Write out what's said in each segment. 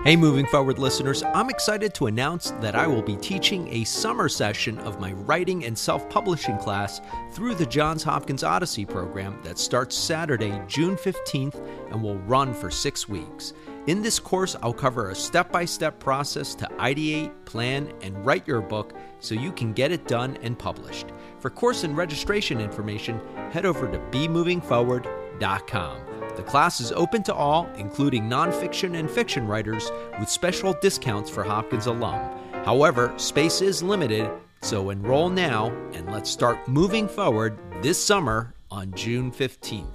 Hey, Moving Forward listeners, I'm excited to announce that I will be teaching a summer session of my writing and self-publishing class through the Johns Hopkins Odyssey program that starts Saturday, June 15th and will run for 6 weeks. In this course, I'll cover a step-by-step process to ideate, plan, and write your book so you can get it done and published. For course and registration information, head over to bemovingforward.com. The class is open to all, including nonfiction and fiction writers, with special discounts for Hopkins alum. However, space is limited, so enroll now and let's start moving forward this summer on June 15th.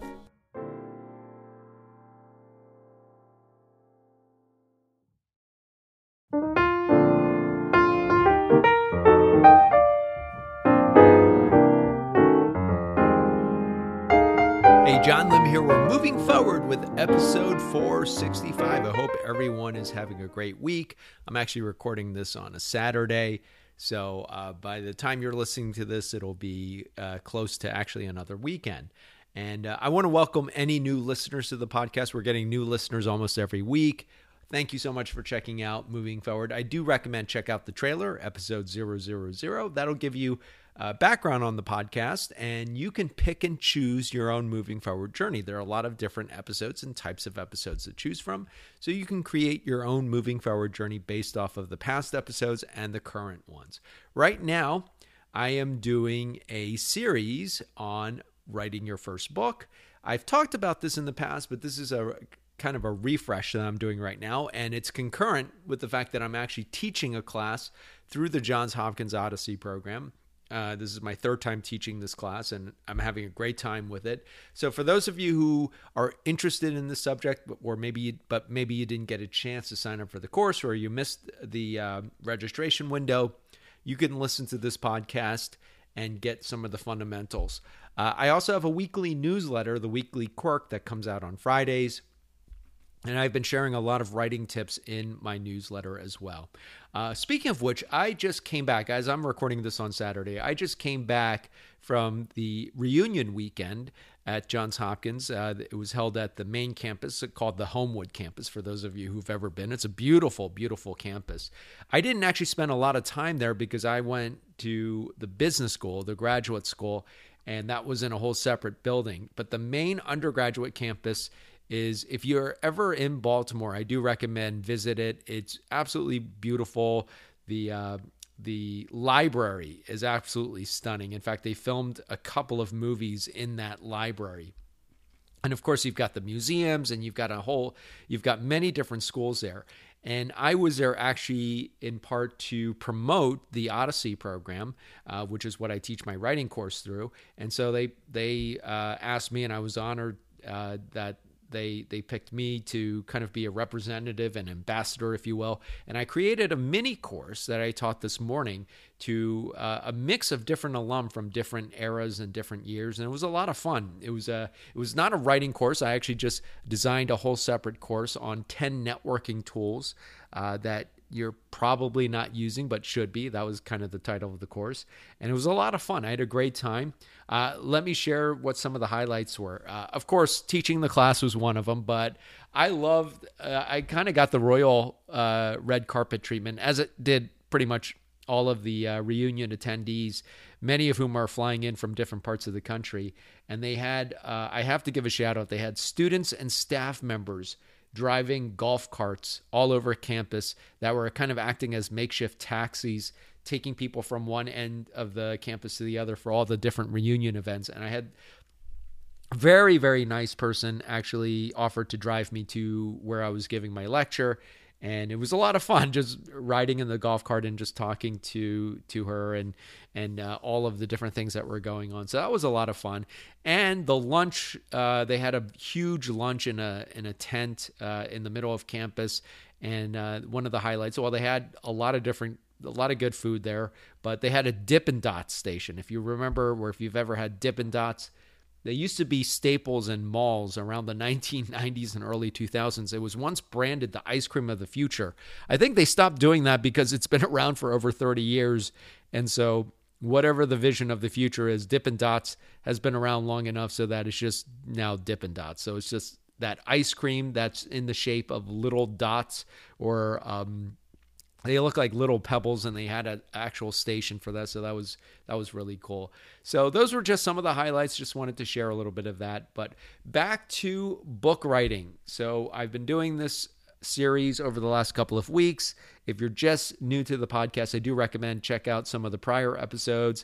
John Lim here. We're moving forward with episode 465. I hope everyone is having a great week. I'm actually recording this on a Saturday, so by the time you're listening to this, it'll be close to actually another weekend. And I want to welcome any new listeners to the podcast. We're getting new listeners almost every week. Thank you so much for checking out Moving Forward. I do recommend check out the trailer, episode 000. That'll give you background on the podcast, and you can pick and choose your own moving forward journey. There are a lot of different episodes and types of episodes to choose from, so you can create your own moving forward journey based off of the past episodes and the current ones. Right now, I am doing a series on writing your first book. I've talked about this in the past, but this is a kind of a refresh that I'm doing right now, and it's concurrent with the fact that I'm actually teaching a class through the Johns Hopkins Odyssey program. This is my third time teaching this class, and I'm having a great time with it. So for those of you who are interested in this subject, or maybe you didn't get a chance to sign up for the course, or you missed the registration window, you can listen to this podcast and get some of the fundamentals. I also have a weekly newsletter, the Weekly Quirk, that comes out on Fridays. And I've been sharing a lot of writing tips in my newsletter as well. Speaking of which, I just came back, as I'm recording this on Saturday, I just came back from the reunion weekend at Johns Hopkins. It was held at the main campus called the Homewood campus, for those of you who've ever been. It's a beautiful, beautiful campus. I didn't actually spend a lot of time there because I went to the business school, the graduate school, and that was in a whole separate building. But the main undergraduate campus is, if you're ever in Baltimore, I do recommend visit it. It's absolutely beautiful. The library is absolutely stunning. In fact, they filmed a couple of movies in that library. And of course, you've got the museums, and you've got many different schools there. And I was there actually in part to promote the Odyssey program, which is what I teach my writing course through. And so they asked me, and I was honored that they picked me to kind of be a representative and ambassador, if you will. And I created a mini course that I taught this morning to a mix of different alum from different eras and different years. And it was a lot of fun. It was not a writing course. I actually just designed a whole separate course on 10 networking tools that you're probably not using, but should be. That was kind of the title of the course. And it was a lot of fun. I had a great time. Let me share what some of the highlights were. Of course, teaching the class was one of them, but I kind of got the royal red carpet treatment, as it did pretty much all of the reunion attendees, many of whom are flying in from different parts of the country. And they had, I have to give a shout out, they had students and staff members driving golf carts all over campus that were kind of acting as makeshift taxis, taking people from one end of the campus to the other for all the different reunion events. And I had a very, very nice person actually offered to drive me to where I was giving my lecture. And it was a lot of fun just riding in the golf cart and just talking to her and all of the different things that were going on. So that was a lot of fun. And the lunch, they had a huge lunch in a tent in the middle of campus. And one of the highlights, well, they had a lot of good food there, but they had a Dippin' Dots station. If you remember, or if you've ever had Dippin' Dots, they used to be staples in malls around the 1990s and early 2000s. It was once branded the ice cream of the future. I think they stopped doing that because it's been around for over 30 years. And so whatever the vision of the future is, Dippin' Dots has been around long enough so that it's just now Dippin' Dots. So it's just that ice cream that's in the shape of little dots, or they look like little pebbles, and they had an actual station for that. So that was really cool. So those were just some of the highlights. Just wanted to share a little bit of that. But back to book writing. So I've been doing this series over the last couple of weeks. If you're just new to the podcast, I do recommend check out some of the prior episodes.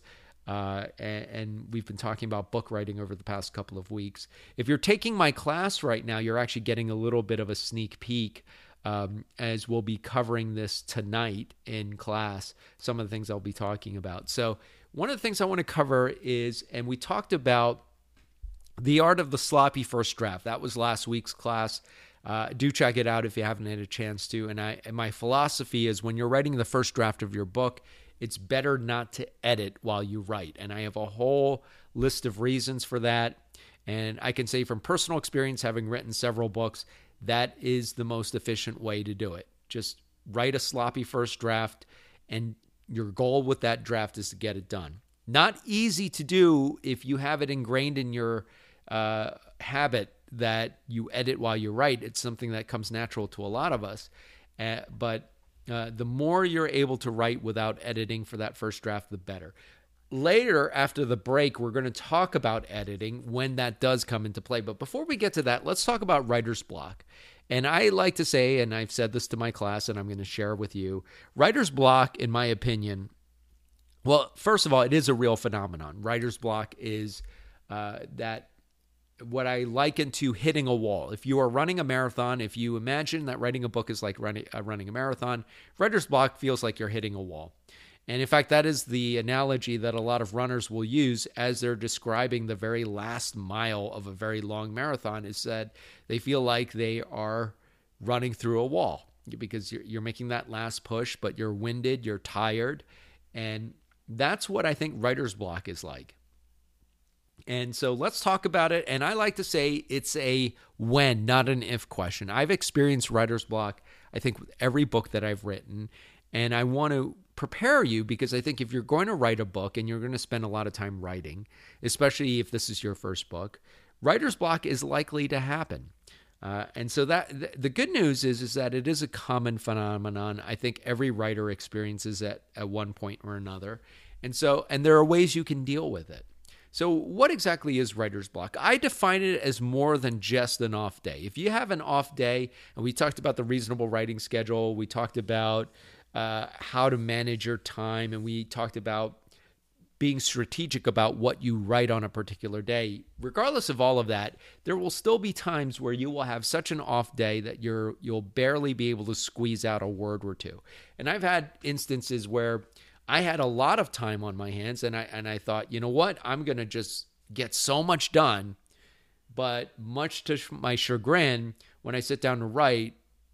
And we've been talking about book writing over the past couple of weeks. If you're taking my class right now, you're actually getting a little bit of a sneak peek, as we'll be covering this tonight in class, some of the things I'll be talking about. So one of the things I want to cover is, and we talked about the art of the sloppy first draft. That was last week's class. Do check it out if you haven't had a chance to. And my philosophy is, when you're writing the first draft of your book, it's better not to edit while you write. And I have a whole list of reasons for that. And I can say from personal experience, having written several books, that is the most efficient way to do it. Just write a sloppy first draft, and your goal with that draft is to get it done. Not easy to do if you have it ingrained in your habit that you edit while you write. It's something that comes natural to a lot of us. But the more you're able to write without editing for that first draft, the better. Later, after the break, we're going to talk about editing when that does come into play. But before we get to that, let's talk about writer's block. And I like to say, and I've said this to my class, and I'm going to share with you, writer's block, in my opinion, well, first of all, it is a real phenomenon. Writer's block is that what I liken to hitting a wall. If you are running a marathon, if you imagine that writing a book is like running a marathon, writer's block feels like you're hitting a wall. And in fact, that is the analogy that a lot of runners will use as they're describing the very last mile of a very long marathon, is that they feel like they are running through a wall because you're making that last push, but you're winded, you're tired. And that's what I think writer's block is like. And so let's talk about it. And I like to say it's a when, not an if question. I've experienced writer's block, I think, with every book that I've written. And I want to prepare you, because I think if you're going to write a book and you're going to spend a lot of time writing, especially if this is your first book, writer's block is likely to happen. And so that the good news is that it is a common phenomenon. I think every writer experiences it at one point or another. And there are ways you can deal with it. So what exactly is writer's block? I define it as more than just an off day. If you have an off day, and we talked about the reasonable writing schedule, we talked about how to manage your time, and we talked about being strategic about what you write on a particular day. Regardless of all of that, there will still be times where you will have such an off day that you'll barely be able to squeeze out a word or two. And I've had instances where I had a lot of time on my hands, and I thought, you know what, I'm going to just get so much done. But much to my chagrin, when I sit down to write,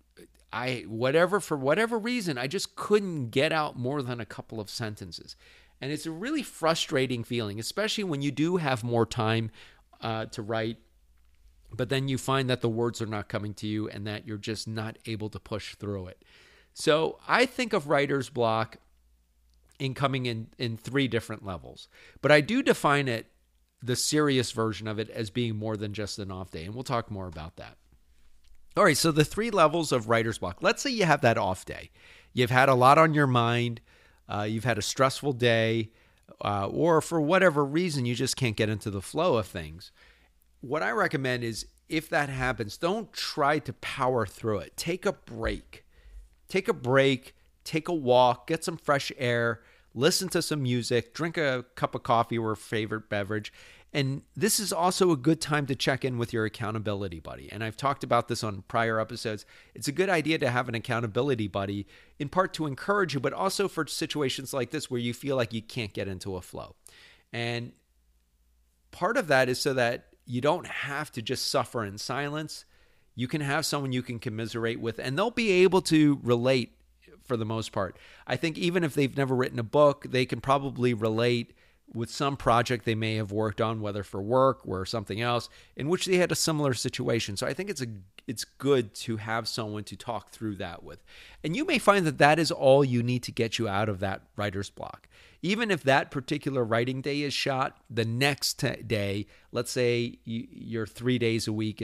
for whatever reason, I just couldn't get out more than a couple of sentences. And it's a really frustrating feeling, especially when you do have more time to write, but then you find that the words are not coming to you and that you're just not able to push through it. So I think of writer's block in coming in three different levels. But I do define it, the serious version of it, as being more than just an off day. And we'll talk more about that. All right, so the three levels of writer's block. Let's say you have that off day. You've had a lot on your mind. You've had a stressful day, or for whatever reason, you just can't get into the flow of things. What I recommend is, if that happens, don't try to power through it. Take a break. Take a walk, get some fresh air, listen to some music, drink a cup of coffee or a favorite beverage. And this is also a good time to check in with your accountability buddy. And I've talked about this on prior episodes. It's a good idea to have an accountability buddy, in part to encourage you, but also for situations like this where you feel like you can't get into a flow. And part of that is so that you don't have to just suffer in silence. You can have someone you can commiserate with, and they'll be able to relate for the most part. I think even if they've never written a book, they can probably relate with some project they may have worked on, whether for work or something else, in which they had a similar situation. So I think it's good to have someone to talk through that with. And you may find that is all you need to get you out of that writer's block. Even if that particular writing day is shot, the next day, let's say your 3 days a week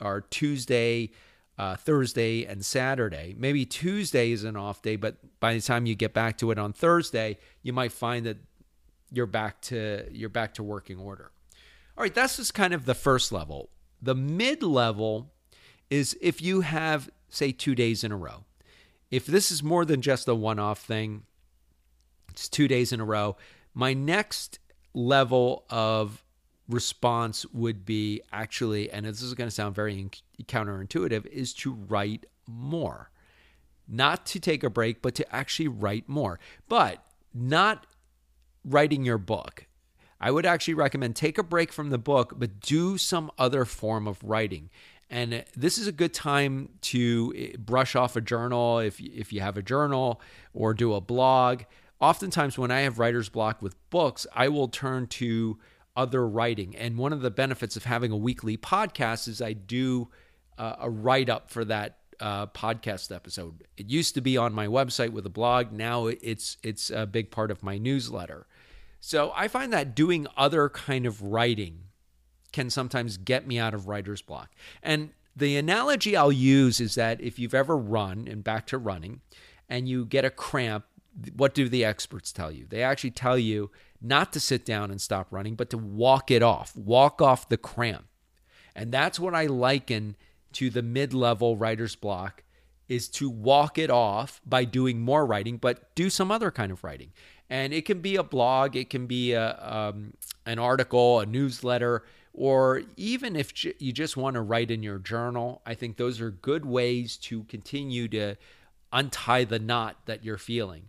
are Tuesday, Thursday, and Saturday. Maybe Tuesday is an off day, but by the time you get back to it on Thursday, you might find that you're back to working order. All right, that's just kind of the first level. The mid-level is if you have, say, 2 days in a row. If this is more than just a one-off thing, it's 2 days in a row. My next level of response would be actually, and this is going to sound very counterintuitive, is to write more. Not to take a break, but to actually write more. But not writing your book. I would actually recommend take a break from the book, but do some other form of writing. And this is a good time to brush off a journal if you have a journal, or do a blog. Oftentimes when I have writer's block with books, I will turn to other writing. And one of the benefits of having a weekly podcast is I do a write-up for that podcast episode. It used to be on my website with a blog. Now it's a big part of my newsletter. So I find that doing other kind of writing can sometimes get me out of writer's block. And the analogy I'll use is that if you've ever run, and back to running, and you get a cramp, what do the experts tell you? They actually tell you not to sit down and stop running, but to walk it off. Walk off the cramp. And that's what I liken to the mid-level writer's block, is to walk it off by doing more writing, but do some other kind of writing. And it can be a blog, it can be an article, a newsletter, or even if you just want to write in your journal. I think those are good ways to continue to untie the knot that you're feeling.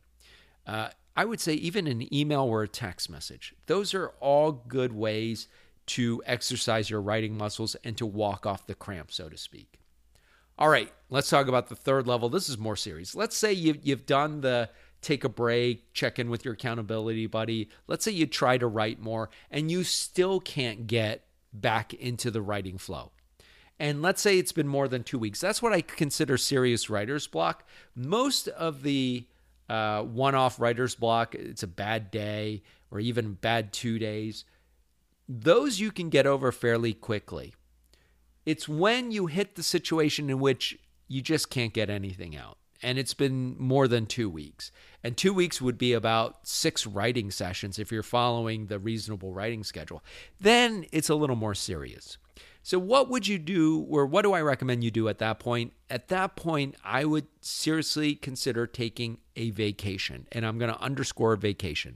I would say even an email or a text message. Those are all good ways to exercise your writing muscles and to walk off the cramp, so to speak. All right, let's talk about the third level. This is more serious. Let's say you've done the take a break, check in with your accountability buddy. Let's say you try to write more and you still can't get back into the writing flow. And let's say it's been more than 2 weeks. That's what I consider serious writer's block. Most of the one-off writer's block, it's a bad day or even bad 2 days. Those you can get over fairly quickly. It's when you hit the situation in which you just can't get anything out. And it's been more than 2 weeks. And 2 weeks would be about 6 writing sessions if you're following the reasonable writing schedule. Then it's a little more serious. So what would you do, or what do I recommend you do at that point? At that point, I would seriously consider taking a vacation. And I'm going to underscore vacation.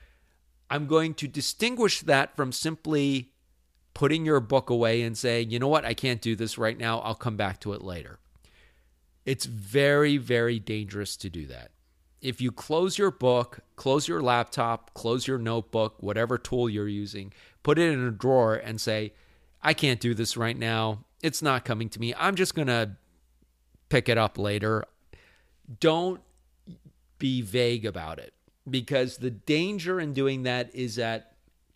I'm going to distinguish that from simply putting your book away and saying, you know what, I can't do this right now. I'll come back to it later. It's very, very dangerous to do that. If you close your book, close your laptop, close your notebook, whatever tool you're using, put it in a drawer and say, I can't do this right now. It's not coming to me. I'm just going to pick it up later. Don't be vague about it, because the danger in doing that is that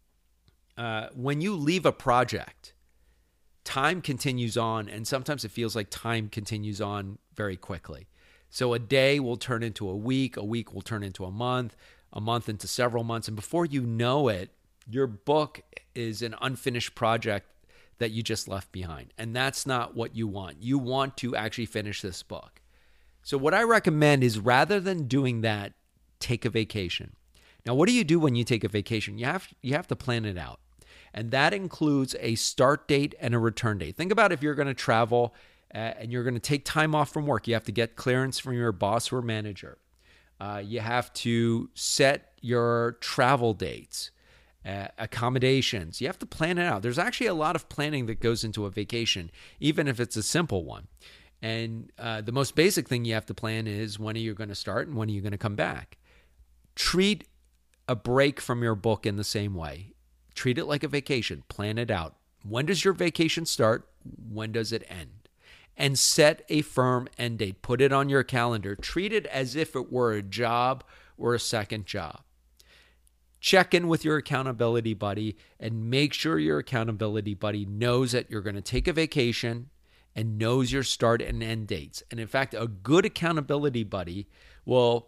when you leave a project, time continues on, and sometimes it feels like time continues on very quickly. So a day will turn into a week will turn into a month into several months, and before you know it, your book is an unfinished project that you just left behind. And that's not what you want. You want to actually finish this book. So what I recommend is, rather than doing that, take a vacation. Now, what do you do when you take a vacation? You have to plan it out. And that includes a start date and a return date. Think about if you're going to travel and you're going to take time off from work. You have to get clearance from your boss or manager. You have to set your travel dates, accommodations. You have to plan it out. There's actually a lot of planning that goes into a vacation, even if it's a simple one. And the most basic thing you have to plan is, when are you going to start and when are you going to come back? Treat a break from your book in the same way. Treat it like a vacation. Plan it out. When does your vacation start? When does it end? And set a firm end date. Put it on your calendar. Treat it as if it were a job or a second job. Check in with your accountability buddy and make sure your accountability buddy knows that you're going to take a vacation and knows your start and end dates. And in fact, a good accountability buddy will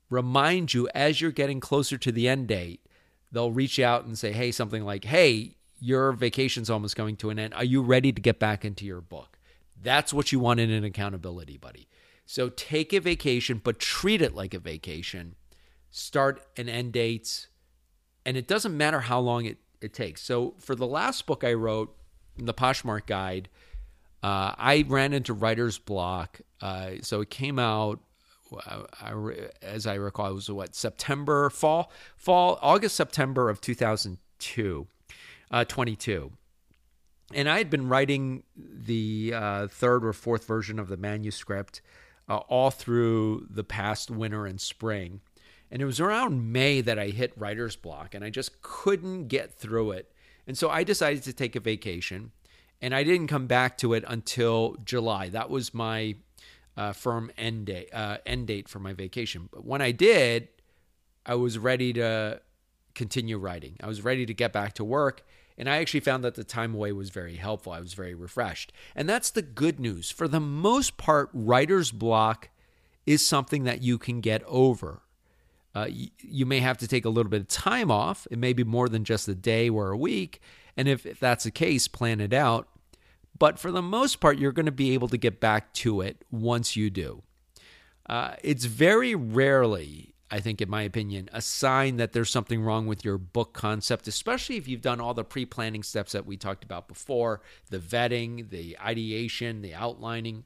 remind you as you're getting closer to the end date. They'll reach out and say, hey, something like, hey, your vacation's almost coming to an end. Are you ready to get back into your book? That's what you want in an accountability buddy. So take a vacation, but treat it like a vacation. Start and end dates. And it doesn't matter how long it takes. So for the last book I wrote, the Poshmark Guide, I ran into writer's block. So it came out, as I recall, it was September, August, September of 2022. And I had been writing the third or fourth version of the manuscript all through the past winter and spring. And it was around May that I hit writer's block, and I just couldn't get through it. And so I decided to take a vacation, and I didn't come back to it until July. That was my firm end date for my vacation. But when I did, I was ready to continue writing. I was ready to get back to work. And I actually found that the time away was very helpful. I was very refreshed. And that's the good news. For the most part, writer's block is something that you can get over. You may have to take a little bit of time off. It may be more than just a day or a week. And if that's the case, plan it out. But for the most part, you're going to be able to get back to it once you do. It's very rarely, I think, in my opinion, a sign that there's something wrong with your book concept, especially if you've done all the pre-planning steps that we talked about before, the vetting, the ideation, the outlining.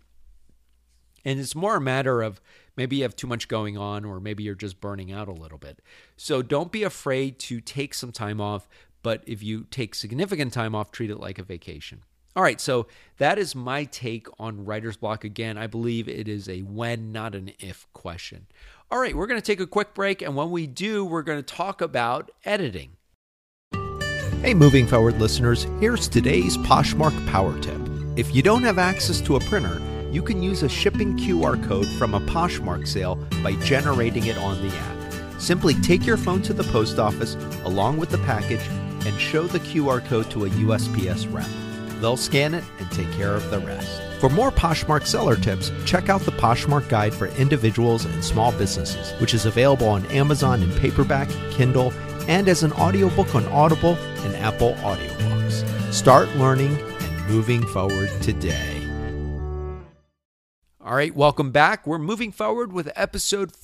And it's more a matter of maybe you have too much going on, or maybe you're just burning out a little bit. So don't be afraid to take some time off, but if you take significant time off, treat it like a vacation. All right, so that is my take on writer's block. Again, I believe it is a when, not an if question. All right, we're going to take a quick break, and when we do, we're going to talk about editing. Hey, Moving Forward listeners, here's today's Poshmark Power Tip. If you don't have access to a printer, you can use a shipping QR code from a Poshmark sale by generating it on the app. Simply take your phone to the post office along with the package and show the QR code to a USPS rep. They'll scan it and take care of the rest. For more Poshmark seller tips, check out the Poshmark Guide for Individuals and Small Businesses, which is available on Amazon in paperback, Kindle, and as an audiobook on Audible and Apple Audiobooks. Start learning and moving forward today. All right, welcome back. We're moving forward with episode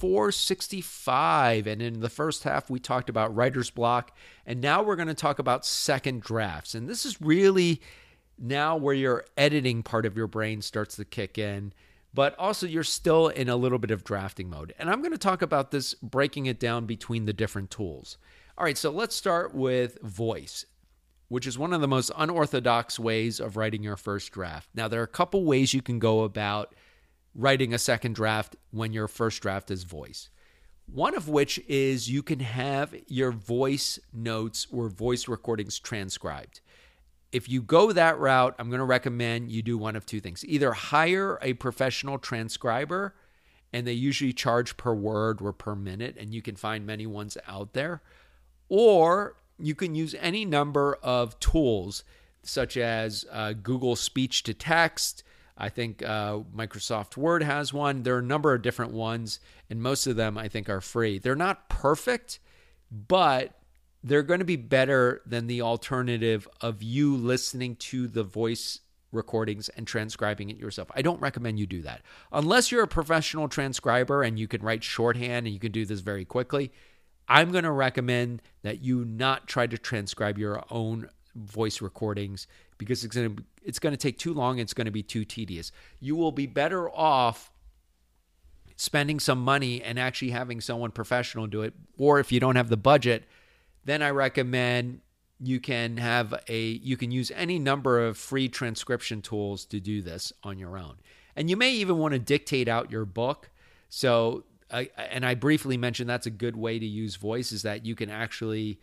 465. And in the first half, we talked about writer's block. And now we're going to talk about second drafts. And this is really now where your editing part of your brain starts to kick in. But also you're still in a little bit of drafting mode. And I'm going to talk about this, breaking it down between the different tools. All right, so let's start with voice, which is one of the most unorthodox ways of writing your first draft. Now, there are a couple ways you can go about writing a second draft when your first draft is voice. One of which is you can have your voice notes or voice recordings transcribed. If you go that route, I'm going to recommend you do one of two things. Either hire a professional transcriber, and they usually charge per word or per minute, and you can find many ones out there. Or you can use any number of tools, such as Google Speech to Text. I think Microsoft Word has one. There are a number of different ones, and most of them I think are free. They're not perfect, but they're going to be better than the alternative of you listening to the voice recordings and transcribing it yourself. I don't recommend you do that. Unless you're a professional transcriber and you can write shorthand and you can do this very quickly, I'm going to recommend that you not try to transcribe your own voice recordings because it's going to take too long. It's going to be too tedious. You will be better off spending some money and actually having someone professional do it. Or if you don't have the budget, then I recommend you can use any number of free transcription tools to do this on your own. And you may even want to dictate out your book. So, and I briefly mentioned that's a good way to use voice, is that you can actually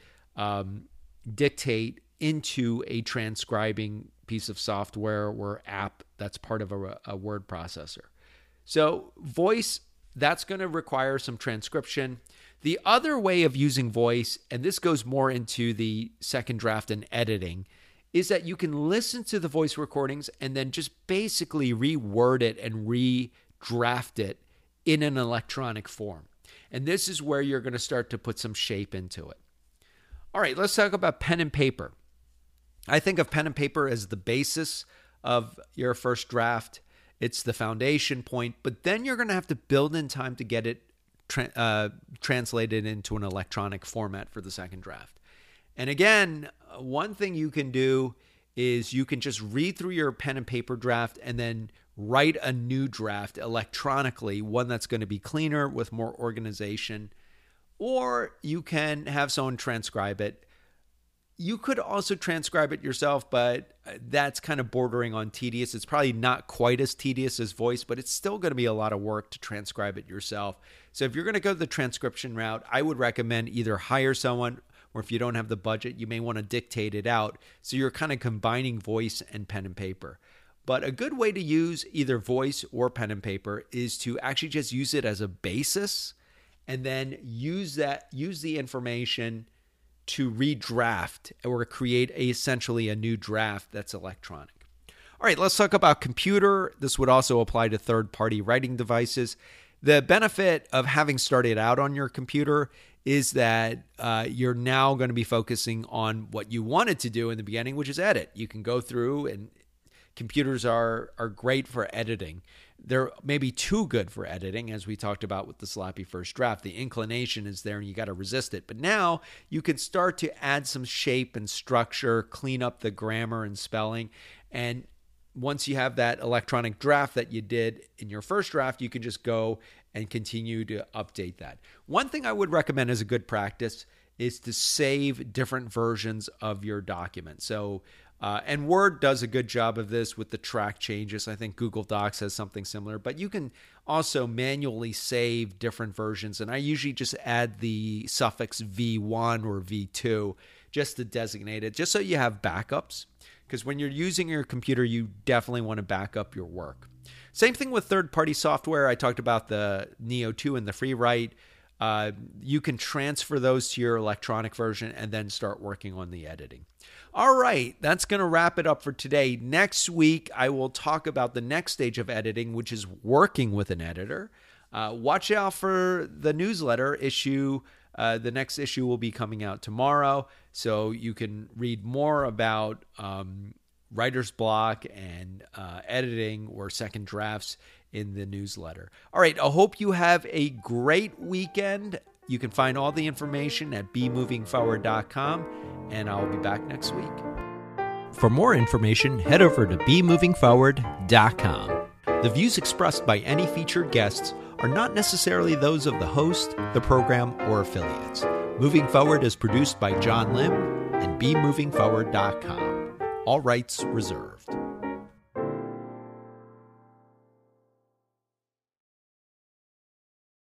dictate into a transcribing piece of software or app that's part of a word processor. So voice, that's going to require some transcription. The other way of using voice, and this goes more into the second draft and editing, is that you can listen to the voice recordings and then just basically reword it and redraft it in an electronic form. And this is where you're going to start to put some shape into it. All right, let's talk about pen and paper. I think of pen and paper as the basis of your first draft. It's the foundation point, but then you're going to have to build in time to get it translated into an electronic format for the second draft. And again, one thing you can do is you can just read through your pen and paper draft and then write a new draft electronically, one that's going to be cleaner with more organization, or you can have someone transcribe it. You could also transcribe it yourself, but that's kind of bordering on tedious. It's probably not quite as tedious as voice, but it's still going to be a lot of work to transcribe it yourself. So if you're going to go the transcription route, I would recommend either hire someone, or if you don't have the budget, you may want to dictate it out. So you're kind of combining voice and pen and paper. But a good way to use either voice or pen and paper is to actually just use it as a basis and then use the information to redraft or create essentially a new draft that's electronic. All right, let's talk about computer. This would also apply to third-party writing devices. The benefit of having started out on your computer is that you're now going to be focusing on what you wanted to do in the beginning, which is edit. You can go through, and computers are great for editing. They're maybe too good for editing, as we talked about with the sloppy first draft. The inclination is there and you got to resist it. But now you can start to add some shape and structure, clean up the grammar and spelling. And once you have that electronic draft that you did in your first draft, you can just go and continue to update that. One thing I would recommend as a good practice is to save different versions of your document. So, and Word does a good job of this with the track changes. I think Google Docs has something similar, but you can also manually save different versions. And I usually just add the suffix V1 or V2 just to designate it, just so you have backups. Because when you're using your computer, you definitely want to back up your work. Same thing with third-party software. I talked about the Neo 2 and the FreeWrite. You can transfer those to your electronic version and then start working on the editing. All right, that's going to wrap it up for today. Next week, I will talk about the next stage of editing, which is working with an editor. Watch out for the newsletter issue. The next issue will be coming out tomorrow, so you can read more about writer's block and editing or second drafts in the newsletter. All right, I hope you have a great weekend. You can find all the information at bemovingforward.com, and I'll be back next week. For more information, head over to bemovingforward.com. The views expressed by any featured guests are not necessarily those of the host, the program, or affiliates. Moving Forward is produced by John Lim and bemovingforward.com. All rights reserved.